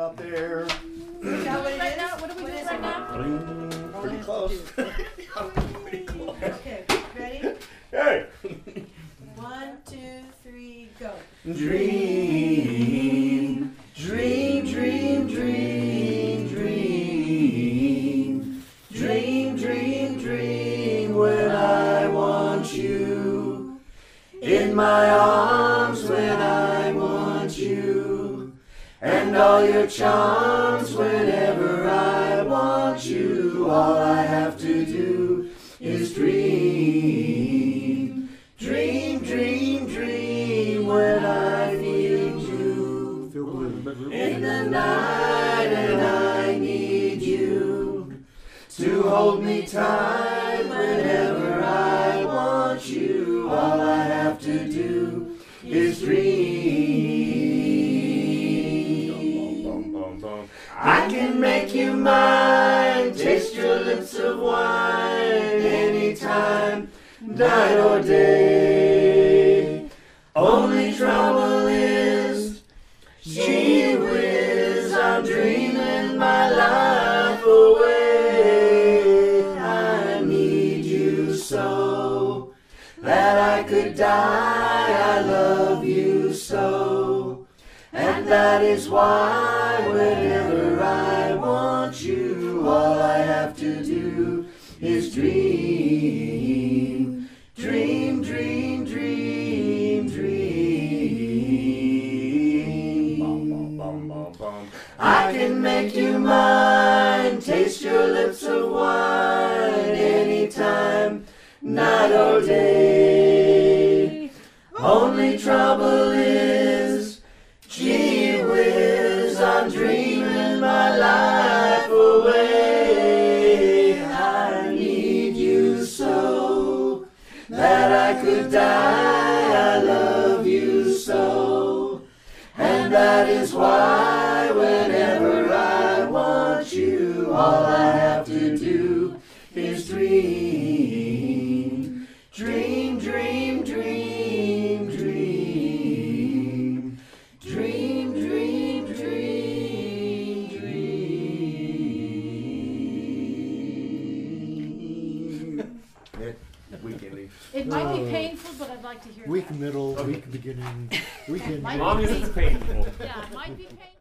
out there. Is that what it Right is? now, what are we doing right now? Pretty close. Pretty close. Okay, ready? Hey! 1, 2, 3, go. Dream, dream, dream, dream, dream. Dream, dream, dream when I want you. In my arms when I want you. And all your charms whenever I want you. All I have to do is dream. Dream, dream, dream when I need you. In the night and I need you. To hold me tight whenever I want you. All I have to do is dream. I can make you mine, taste your lips of wine anytime, night or day. Only trouble is, gee whiz, I'm dreaming my life away. I need you so that I could die. I love you so, and that is why whenever I want you, all I have to do is dream. Dream, dream, dream, dream. I can make you mine, taste your lips of wine anytime, night or day. Only trouble is, gee whiz, I'm dreaming my life away. I need you so that I could die. I love you so, and that is why whenever I want you, all I have to do is dream. Dream, dream, dream, dream. Dream, dream, dream, dream. Weekend. It might be painful, but I'd like to hear Week that. middle, week beginning, weekend. Might be Long as it's painful. Yeah, it might be painful.